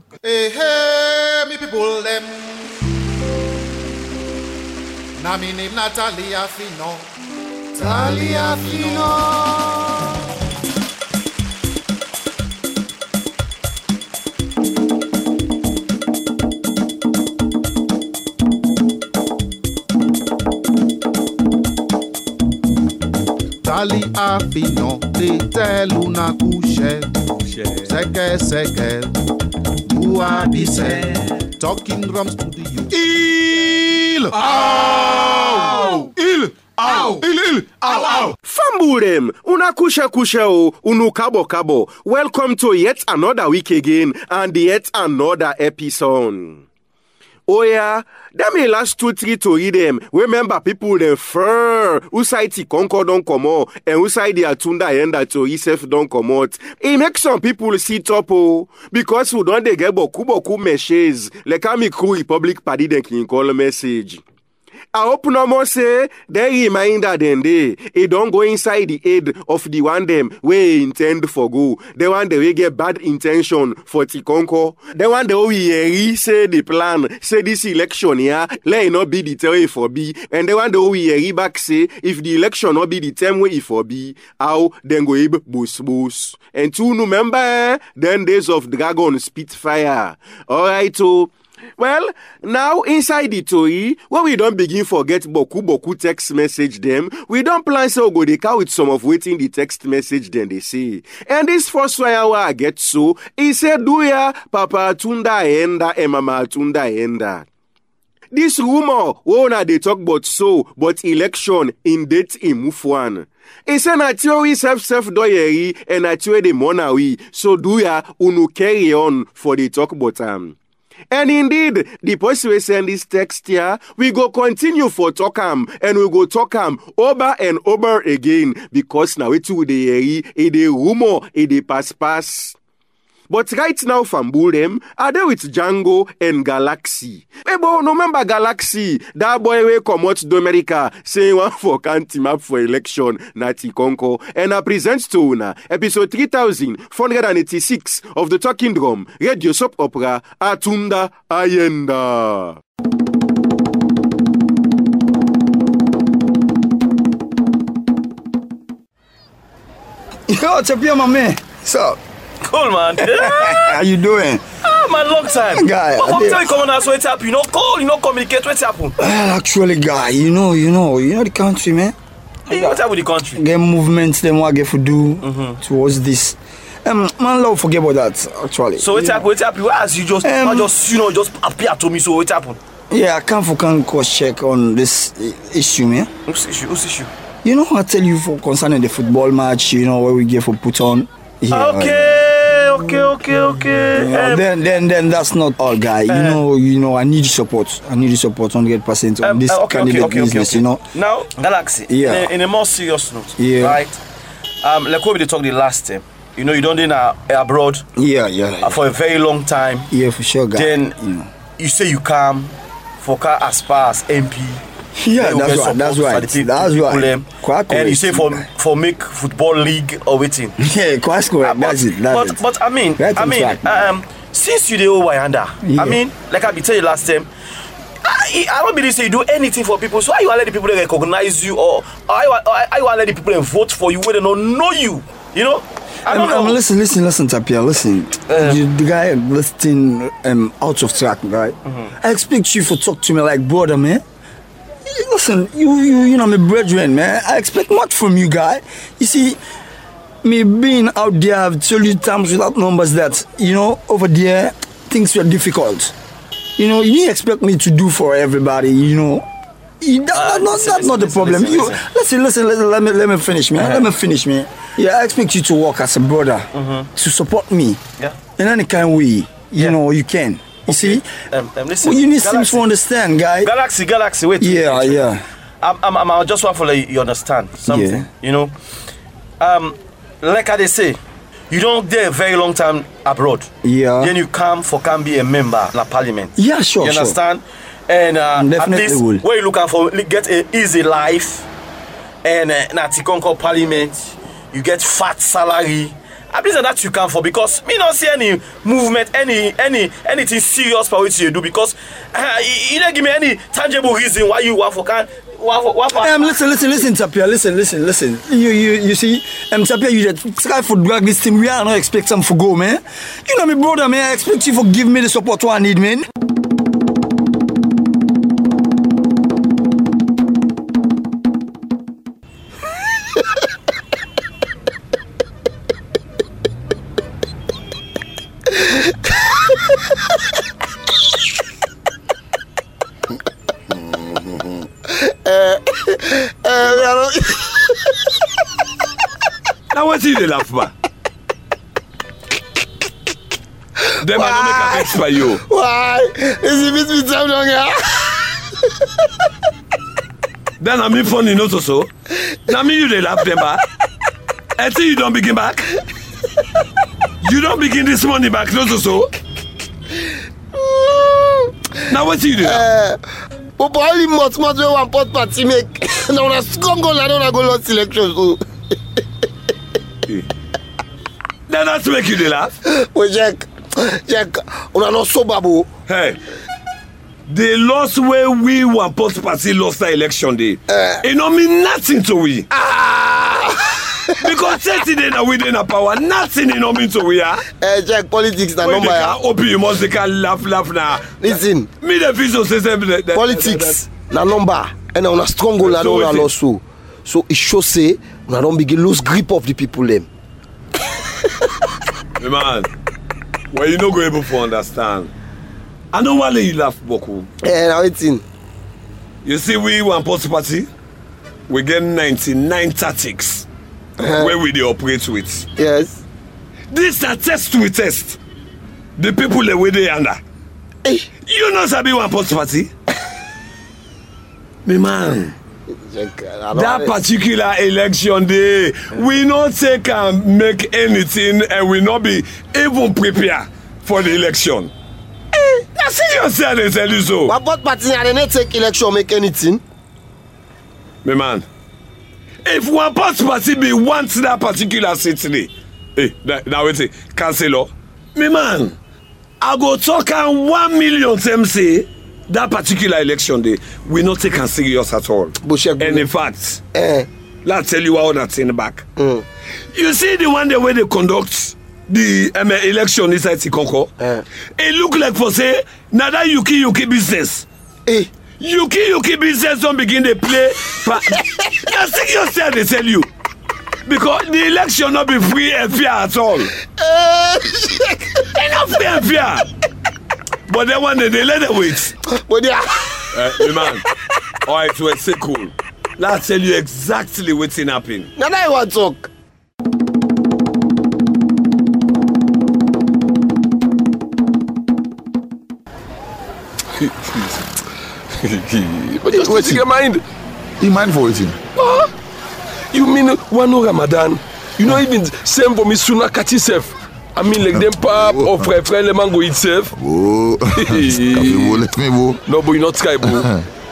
Hey, hey, me people them. Na me name Natalia Fino. Talia Fino. Talia Fino. Te tell una couche. Seke. Talking drums to the youth. Il! Ow! Il! Ow! Il! Ow! Ow! Famburem, una kusha o, unu kabo. Welcome to yet another week again and yet another episode. Oh yeah, that me last 2-3 to read them. Remember people them fur. Usai ti Concord don't come out and usai the Atunda Enda to Isef don't come out. It makes some people sit up because we don't they get boku messages. Like I'm a crew Republic Party then can call a message. I hope no more say they reminder them it don't go inside the head of the one them we intend for go. The one they get bad intention for Tikonko. The one they we say the plan, say this election here, let it not be the term for B. And the one they we back say if the election not be the term way for B, how then go able boost. And to remember then days of Dragon Spitfire. Alright, so well, now inside the story, when we don't begin forget boku text message them, we don't plan so go they count with some of waiting the text message then they say. And this first one I get so, he said, do ya, Papa Tunda Enda and Mama Tunda Enda. This rumor, wona they talk about so, but election in date in move one. He said na theory self doyeri and na theory the monawi, so do ya unu carry on for the talk about And indeed, the person will send this text here, we go continue for talk and we go talk over and over again because now it's with the rumor, the pass. But right now, Famburem, are they with Django and Galaxy? Ebo, no remember Galaxy, that boy will come out to America, saying one for can't team up for election, Nati Konko, and I present to una, episode 3486 of the Talking Drum, Radio Soap Opera, Atunda Ayenda. Yo, Tapia, my man. What's up? Cool, man. How you doing? Man, long time. Guy, but how tell you come on us, what's happening? You know, call, you know, communicate, what's happening? Well, actually, guy, you know the country, man. Hey, what's up with the country? Get movements, them what I get to do towards this. Man, love forget about that, actually. So what's happening? Why as you just just appear to me, so what's happening? Yeah, I can cross check on this issue, man. What's issue? You know, I tell you for concerning the football match, you know, where we get for put on. Yeah, okay. Then that's not all, guy. You know, I need support. 100% on this candidate business. You know. Now, Galaxy. Yeah. In a more serious note. Yeah. Right. Like what we talked the last time. You know, you don't in abroad. Yeah. For a very long time. Yeah, for sure, guy. Then you say you come for car as far as MP. Yeah, that's right. Quite and you say for make football league or waiting. Yeah, quite correct. That's it. But I mean, since you the Wayanda, I mean, like I be tell you last time, I don't believe say you do anything for people. So why you want to let the people that recognize you, or I want to let the people that vote for you when they don't know you? You know. I don't know. Listen, Tapia. Listen, the guy listening out of track, right? I expect you to talk to me like brother, man. Listen, you know, my brethren, man. I expect much from you, guy. You see, me being out there, I've told you times without numbers that, you know, over there, things were difficult. You know, you expect me to do for everybody, you know. That's not the problem. Listen, let me finish, man. Let me finish, man. Yeah, I expect you to work as a brother, to support me. Yeah. In any kind of way, you know, you can. You see? Listen, you need things to understand, guy. Galaxy, wait. Yeah. I just want to let you understand something. Yeah. You know, like they say, you don't there a very long time abroad. Yeah. Then you can be a member in the parliament. Yeah, sure. You understand? And at least will. where you looking for get an easy life and Natikonko parliament, you get fat salary I believe that you can for because me not see any movement, anything serious for which you do because you don't give me any tangible reason why you want for can. Listen, Tapia. Listen. You see, Tapia, you just try for drag this team. We are not expect some for go, man. You know me, brother, man. I expect you for give me the support I need, man. Now what you laugh for? Them I don't make a fix for you. Why? Is it me time down here? Then I'm funny not so. Now me you they laugh them back. Until you don't begin back. You don't begin this money back not so. Now what you do? But only much we want pot party make. Now na strong goal I don't go lost selection so. Then that's make you they laugh. Well, Jack, una not so babu. Hey, the loss where we want post party lost the election day. It don't mean nothing to we. Because yesterday now we didn't power, nothing in mean to we are. Jack, politics na When number. they can open you must they can laugh now. Listen, Me the vision system. politics na number. And una strong goal I don't lost so. So it shows say una don't begin lose grip of the people them. Hey man, well you not go able to understand. I know why you laugh, Boku. Now waiting. You see, we want post party, we get 99 tactics where we they operate with. Yes. This a test we test. The people that we they under. Hey. You know sabi one post party? Me man. Jack, That particular election day, we not take and make anything and we not be even prepared for the election. That's serious, they tell you so. But what party and they take election make anything? Me man, if one post party be wants that particular city, now wait, councillor, me man, I go talk and 1 million them say that particular election day, we not take and serious at all. And in fact, let's tell you how that's in the back. You see the one the way they conduct the election inside Sikonko, it look like for say, now that Yuki business. Yuki business don't begin to play. That's serious thing they tell you. Because the election not be free and fair at all. They not free and fair. But then one day they let it wait. But yeah. Man, alright, well, say cool. Let's tell you exactly what's happening. Now I want to talk. But just wait your mind. You mind for waiting? You mean one no Ramadan? You know even same for me Suna Kati self. I mean like them pap or friend le mango itself. Oh, let me go. No, but you not sky bro.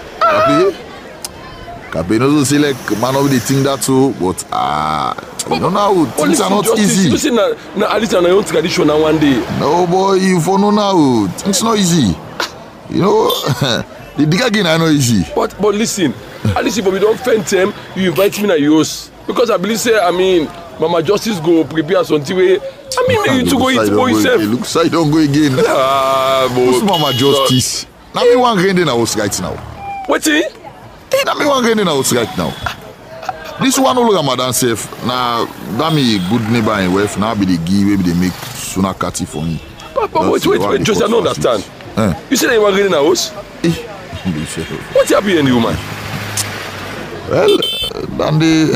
Kapi no say like man of the thing that too, but you know now things are not easy. You see na at least na your tradition na one day. No boy, you for no now things not easy. You know, the big again I know easy. But listen, at least if we don't find them, you invite me na yours because I believe say Mama Justice go prepare something way. I mean maybe you to go eat for yourself. Look side don't go again. Who's Mama Justice? Now me one grand in house right now. What's it? Now me one grand in house right now. This one no look Ramadan safe. Now that me good neighbor and wife. Now be the give wey they make Suna Kati for me. But wait, just I don't understand. You say that you want to get in a house? What's happening, you man? Well, Dandy,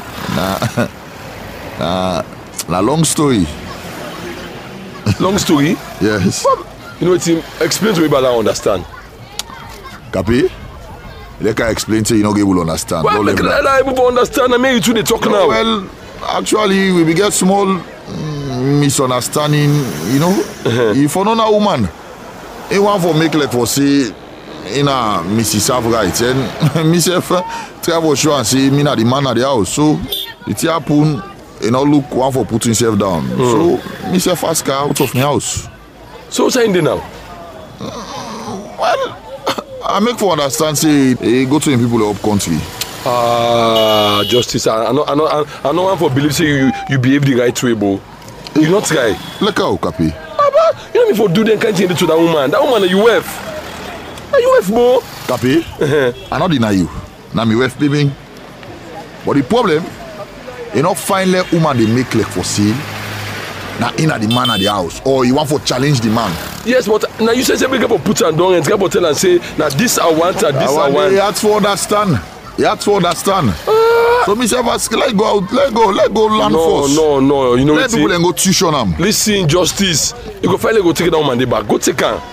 na long story. Long story? Yes. You know what, Tim? Explain to me, but I don't understand. Copy? Like I explain to you, you're not able to understand. Well, like I able to understand, I mean you two they talk now. Well, actually, we get small misunderstanding, you know. If for no woman, he want for make like for say in a Mrs. Have right, and myself travel show and say me na the man at the house. So it happen You know, look one for putting himself down. So, me say fast car out of my house. So what's saying there now? Well, I make for understand say he go to the people up country. Justice, I know one for believe say you behave the right way, bro. You not try. Look how Kapi. You know me for do them kind thing to that woman. That woman you wife. Are you wife, bro? Kapi, I not deny you. Now me wife, baby. But the problem, you know, finally woman they make like for sale. Now in at the man at the house, or you want for challenge the man. Yes, but now you say big up put and down and tell and say now this I want and this I want. You have to understand. You have to understand. So me say let go out, let go land first. No, you know let people then go tuition them. Listen, Justice, you go finally go take it down Monday back. Go take her.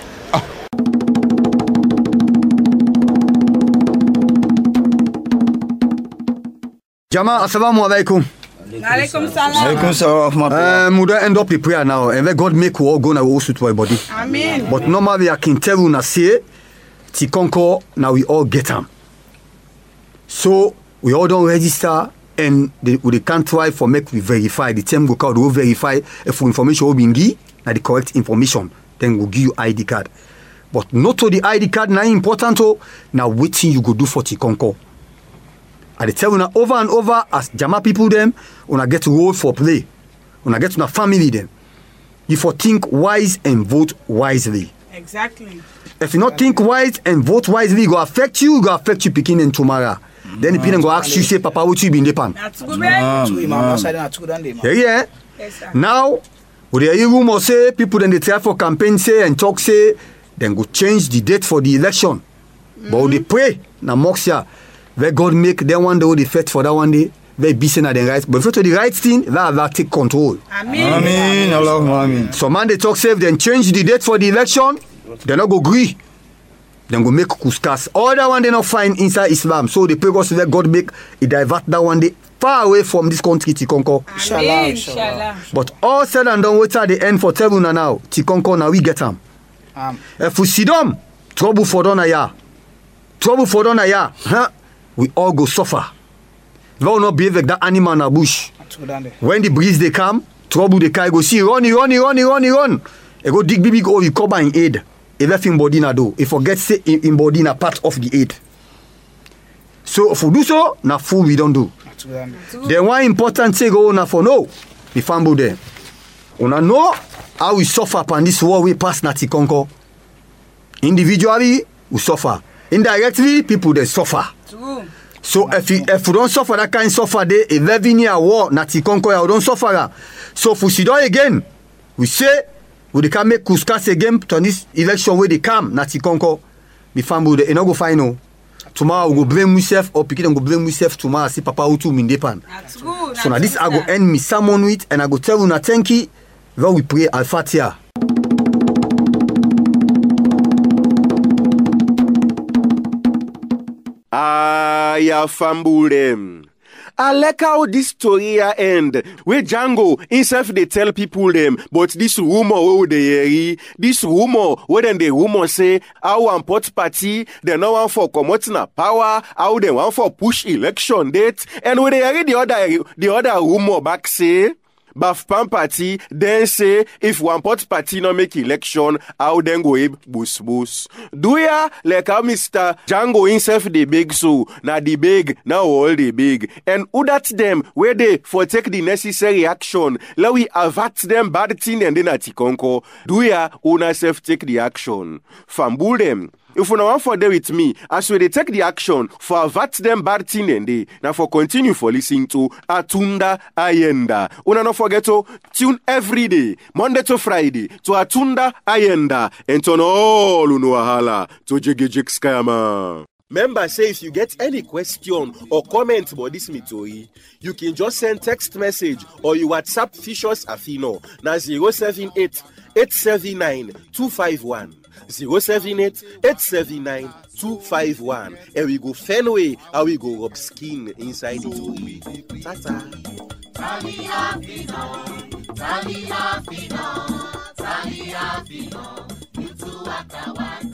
Jama, assalamu alaikum. Alaikum salam. Alaikum salam. We don't end up the prayer now. And let God make we all go now also to our body. Amen. But normally I can tell you na say Tikonko now we all get them. So we all don't register and they can't try for make we verify. The team go call, we verify if information will be give na the correct information. Then we'll give you ID card. But not to the ID card now important to now waiting you go do for Tikonko. I tell you now over and over as Jama people them, when get role for play, when get to family them, you for think wise and vote wisely. Exactly. If you not think wise and vote wisely, go affect you picking in tomorrow. Then the people go ask you say, Papa, what you been the pan? Yeah. Now, with the rumor say people then they try for campaign say and talk say, then go change the date for the election. But they pray na moxia. Where God make them one day the faith for that one day, very busy na the right. But if you do the right thing, that take control. Amen. Amen. So man they talk safe, then change the date for the election, they not go agree. Then go make kuskas. All that one they not find inside Islam. So the pray God let God make it divert that one day far away from this country Tikonko. Inshallah. But all said and done, wait at the end for Tebuna now. Tikonko now we get them. If we see them, trouble for dona ya. Huh? We all go suffer. We will not behave like that animal in the bush. When the breeze they come, trouble they carry go see run. They go dig big hole, you cover in aid. If everything body na do, if forget say in body na part of the aid. So if we do so, na fool we don't do. The one important thing go na for no, the family there. Una know how we suffer upon this war we pass na Tikonko. Individually, we suffer. Indirectly, people they suffer. True. So if we don't suffer that kind of suffer, the 11-year war, na Tikonko, we don't suffer. So if we see that again, we say we can make kuskas again to this election where they come, na Tikonko. The family they not go final. Tomorrow we go blame myself or pick it and go blame myself tomorrow. See Papa Utu Mindepan. That's good. So now this I go end me sermon with and I go tell you na thank you. Where we pray Al-Fatiha. Ya fambulem. I like how this story end. Where Django himself they tell people them, but this rumor where they hear, this rumor where then the rumor say how one pot party they no want for commoting a power, how they want for push election date, and when they hear the other rumor back say. Bafpan party then say if one pot party no make election, how then go boost. Do ya like how Mr. Django himself they beg so na the beg now all the beg and who that them where they for take the necessary action let we avert them bad thing and then at Tikonko. Do ya una self take the action. Fambul them. If you want for there with me, as we they take the action for avert them bad thing and they now for continue for listening to Atunda Ayenda. Una not forget to tune every day, Monday to Friday, to Atunda Ayenda and turn all unuahala to Jigijik Scammer. Remember, say if you get any question or comment about this story, you can just send text message or you WhatsApp Fishers Afino na 078 879 251. 078-879-251 and we go Fenway and we go rub skin inside the story. Tata. Tali Afino, you two